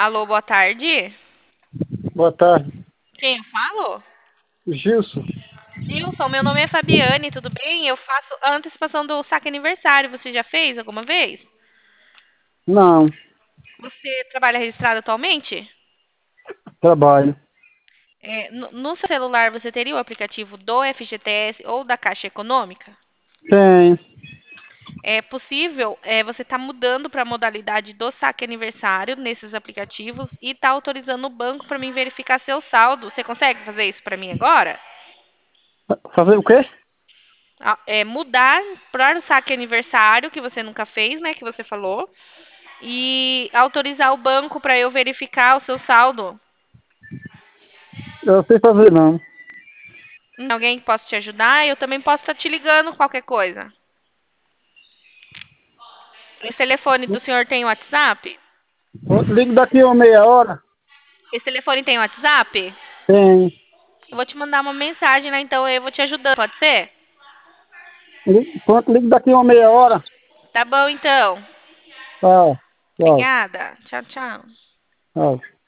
Alô, boa tarde. Boa tarde. Quem eu falo? Gilson? Gilson, meu nome é Fabiane, tudo bem? Eu faço a antecipação do saque aniversário. Você já fez alguma vez? Não, Você trabalha registrado atualmente? trabalho. No seu celular você teria o aplicativo do FGTS ou da Caixa Econômica? Tem. É possível você estar mudando para a modalidade do saque aniversário nesses aplicativos e estar autorizando o banco para mim verificar seu saldo. Você consegue fazer isso para mim agora? Fazer o quê? Mudar para o saque aniversário que você nunca fez, né? Que você falou. E autorizar o banco para eu verificar o seu saldo. Eu sei fazer não. Alguém que possa te ajudar? Eu também posso estar te ligando qualquer coisa. Esse telefone do senhor tem WhatsApp? Ligo daqui a uma meia hora. Esse telefone tem WhatsApp? Tem. Eu vou te mandar uma mensagem, né? Então eu vou te ajudando, pode ser? Pronto, ligo daqui a uma meia hora. Tá bom, então. Tchau. Tchau. Obrigada. Tchau, tchau. Tchau.